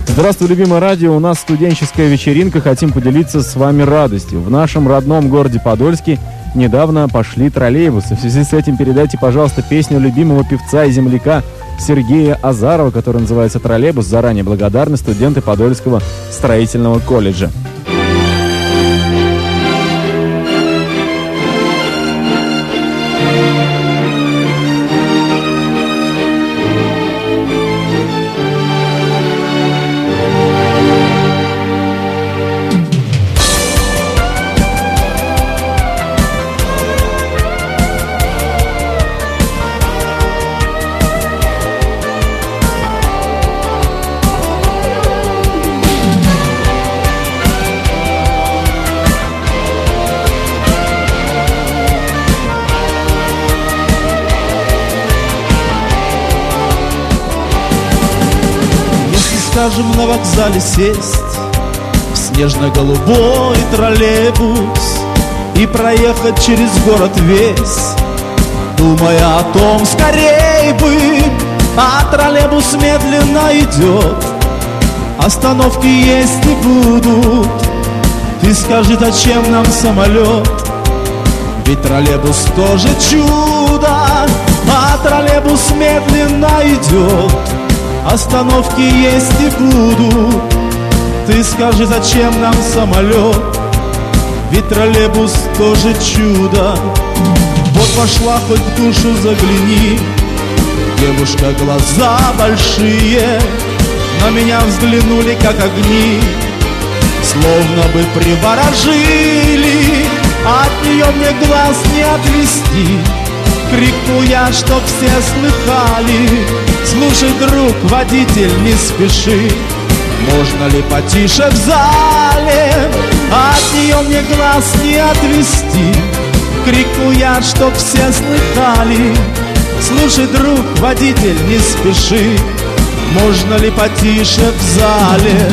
Здравствуй, любимое радио, у нас студенческая вечеринка, хотим поделиться с вами радостью. В нашем родном городе Подольске недавно пошли троллейбусы. В связи с этим передайте, пожалуйста, песню любимого певца и земляка Сергея Азарова, которая называется «Троллейбус». Заранее благодарны студенты Подольского строительного колледжа. Скажем, на вокзале сесть в снежно-голубой троллейбус и проехать через город весь, думая о том, скорей бы, а троллейбус медленно идет, остановки есть не будут. Ты скажи, зачем нам самолет? Ведь троллейбус тоже чудо, а троллейбус медленно идет, остановки есть и будут. Ты скажи, зачем нам самолет? Ведь троллейбус тоже чудо. Вот пошла, хоть в душу загляни, девушка, глаза большие, на меня взглянули, как огни, словно бы приворожили. От нее мне глаз не отвести. Крикну я, чтоб все слыхали: слушай, друг, водитель, не спеши, можно ли потише в зале? От нее мне глаз не отвести. Крикну я, чтоб все слыхали: слушай, друг, водитель, не спеши, можно ли потише в зале?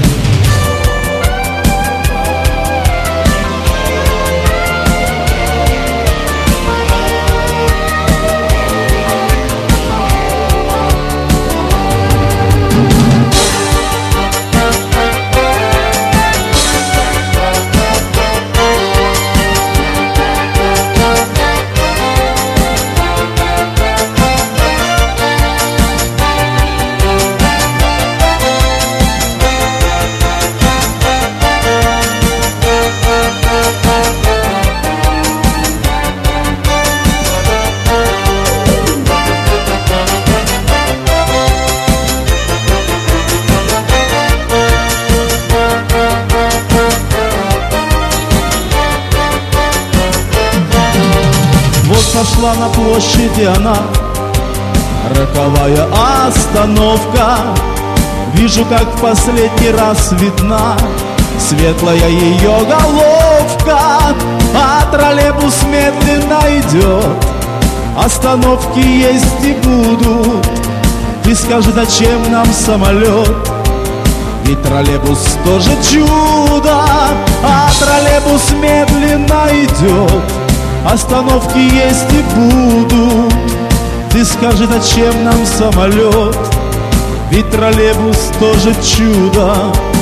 Пошла на площади она, роковая остановка. Вижу, как в последний раз видна светлая ее головка, а троллейбус медленно идет, остановки есть и будут. Ты скажи, зачем нам самолет? Ведь троллейбус тоже чудо, а троллейбус медленно идет, остановки есть и будут. Ты скажи, зачем нам самолет? Ведь троллейбус тоже чудо.